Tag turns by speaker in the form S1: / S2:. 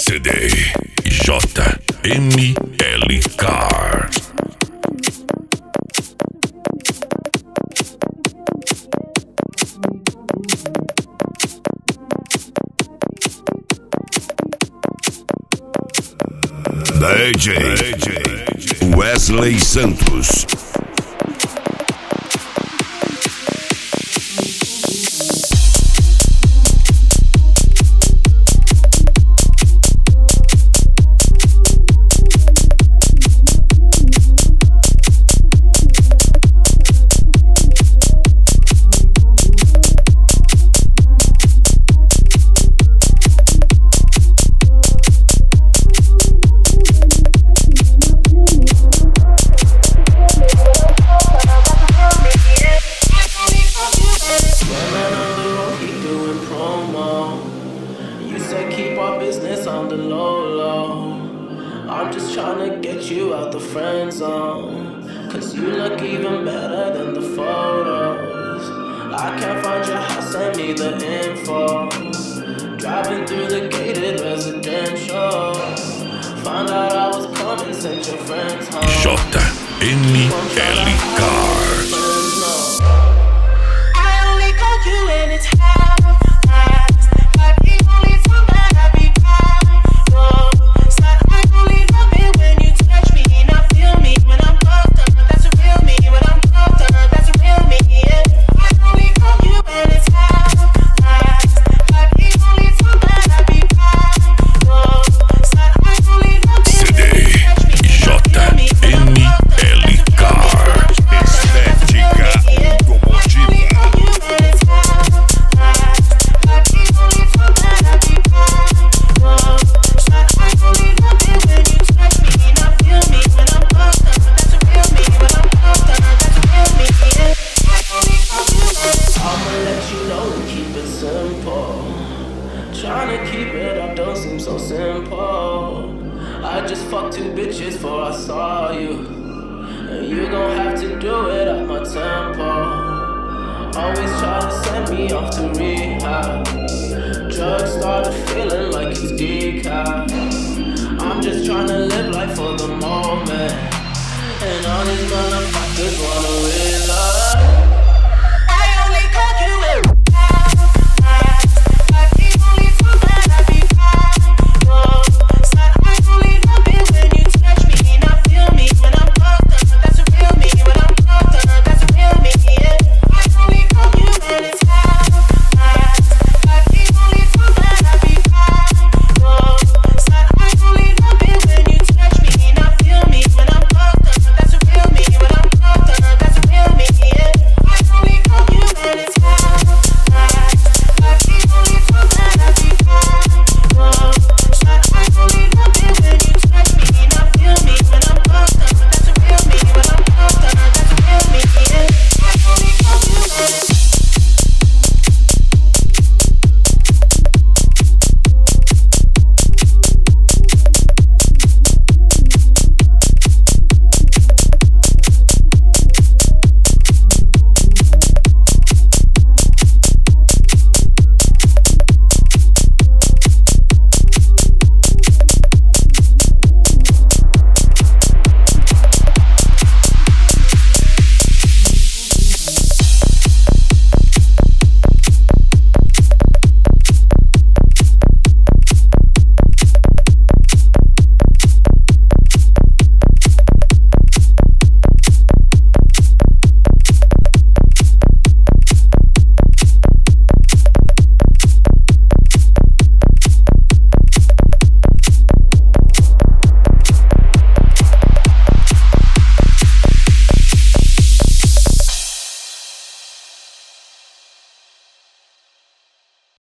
S1: CD JML Car. DJ Wesley Santos.
S2: I'm just tryna get you out the friend zone, cause you look even better than the photos. I can't find your house, send me the info. Driving through the gated residential, found out I was coming, sent your friends home.
S1: JML Car.
S3: I only call you when it's half past, but the only time that I be kind. So I only love it when you touch me and I feel me when I'm fucked up. That's a real me. When I'm fucked up, that's a real me. Yeah. I only call you when it's half past, but the only time that I be kind. So I only love it when you touch me and I feel me when I'm fucked up.
S1: JML Car.
S4: Estética automotiva.
S2: I'ma let you know and keep it simple. Tryna keep it up don't seem so simple. I just fucked 2 bitches before I saw you, and you gon' have to do it at my tempo. Always try to send me off to rehab. Drugs started feeling like it's decaf. I'm just tryna live life for the moment, and all these motherfuckers wanna realize